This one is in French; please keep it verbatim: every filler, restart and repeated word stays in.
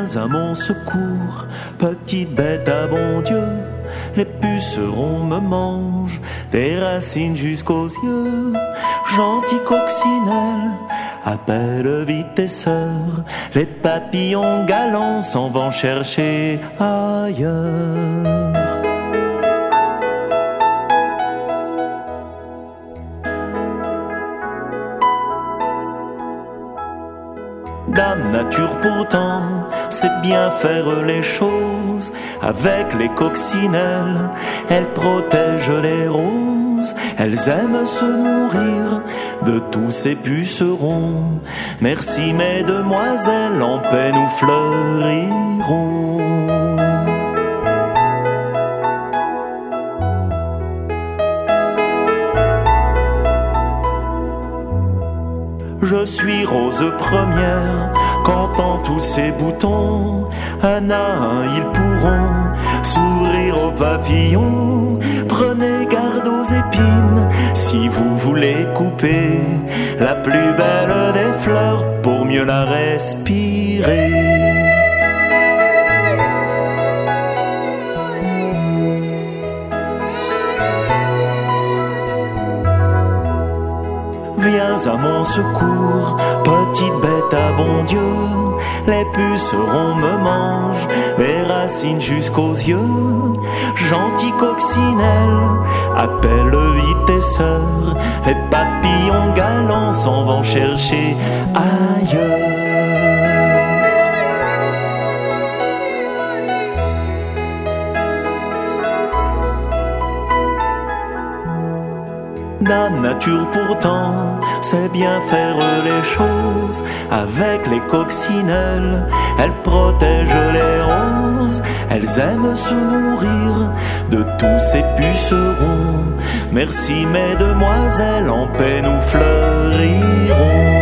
à mon secours, petite bête à bon Dieu. Les pucerons me mangent, des racines jusqu'aux yeux. Gentil coccinelle, appelle vite tes sœurs. Les papillons galants s'en vont chercher ailleurs. Dame nature pourtant sait bien faire les choses. Avec les coccinelles, elle protège les roses. Elles aiment se nourrir de tous ces pucerons. Merci mesdemoiselles, en paix nous fleurirons. Je suis rose première, comptant tous ces boutons. Un à un ils pourront sourire aux papillons. Prenez garde aux épines si vous voulez couper la plus belle des fleurs pour mieux la respirer. Viens à mon secours, petite bête à bon Dieu. Les pucerons me mangent, les racines jusqu'aux yeux. Gentil coccinelle, appelle vite tes sœurs. Les papillons galants s'en vont chercher ailleurs. Dame nature pourtant sait bien faire les choses. Avec les coccinelles, elle protège les roses. Elles aiment se nourrir de tous ces pucerons. Merci mesdemoiselles, en paix nous fleurirons.